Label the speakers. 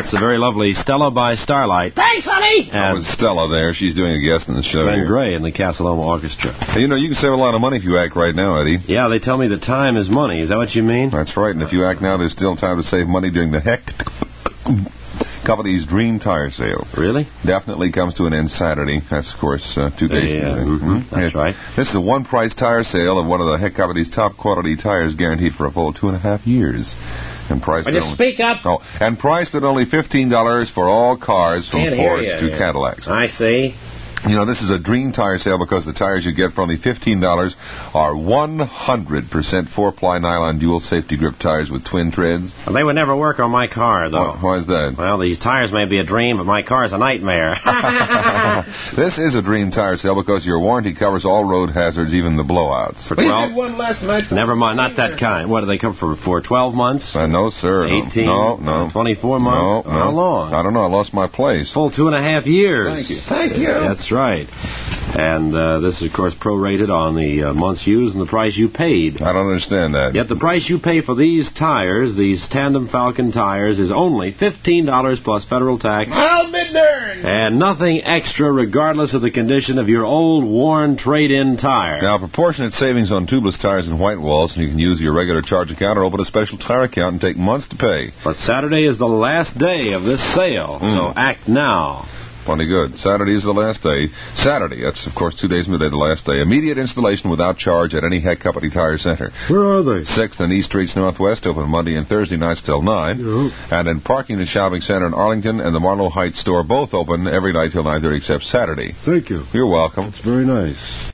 Speaker 1: That's the very lovely Stella by Starlight.
Speaker 2: Thanks, honey!
Speaker 1: And
Speaker 3: with Stella there. She's doing a guest in the show.
Speaker 1: Ben Gray in the Casa Loma Orchestra.
Speaker 3: Hey, you know, you can save a lot of money if you act right now, Eddie.
Speaker 1: Yeah, they tell me that time is money. Is that what you mean?
Speaker 3: That's right. And if you act now, there's still time to save money during the Heck Company's Dream Tire Sale.
Speaker 1: Really?
Speaker 3: Definitely comes to an end Saturday. That's, of course, 2 days from today.
Speaker 1: That's right.
Speaker 3: This is a one-price tire sale of one of the Heck Company's top-quality tires guaranteed for a full 2.5 years. And priced
Speaker 2: speak up.
Speaker 3: Oh, and priced at only $15 for all cars from Fords to Cadillacs.
Speaker 2: I see.
Speaker 3: You know, this is a dream tire sale because the tires you get for only $15 are 100% 4-ply nylon dual safety grip tires with twin treads.
Speaker 1: Well, they would never work on my car, though.
Speaker 3: Why is that?
Speaker 1: Well, these tires may be a dream, but my car's a nightmare.
Speaker 3: This is a dream tire sale because your warranty covers all road hazards, even the blowouts.
Speaker 2: We did one last night.
Speaker 1: Never mind, not that kind. What do they come for 12 months?
Speaker 3: No, sir.
Speaker 1: 18?
Speaker 3: No.
Speaker 1: 24 months?
Speaker 3: No.
Speaker 1: How long?
Speaker 3: I don't know. I lost my place.
Speaker 1: Full 2.5 years.
Speaker 3: Thank you.
Speaker 2: Thank you.
Speaker 1: That's right. And this is, of course, prorated on the months used and the price you paid.
Speaker 3: I don't understand that.
Speaker 1: Yet the price you pay for these tires, these Tandem Falcon tires, is only $15 plus federal tax.
Speaker 2: I'll be darned.
Speaker 1: And nothing extra regardless of the condition of your old, worn trade-in tire.
Speaker 3: Now, proportionate savings on tubeless tires and white walls, and you can use your regular charge account or open a special tire account and take months to pay.
Speaker 1: But Saturday is the last day of this sale, so act now.
Speaker 3: Plenty good. Saturday is the last day. Saturday, that's, of course, 2 days from today, the last day. Immediate installation without charge at any Heck Company Tire Center.
Speaker 1: Where are they?
Speaker 3: 6th and East Streets Northwest, open Monday and Thursday nights till 9. And in Parking and Shopping Center in Arlington and the Marlow Heights store, both open every night till 9:30 except Saturday.
Speaker 1: Thank you.
Speaker 3: You're welcome.
Speaker 1: It's very nice.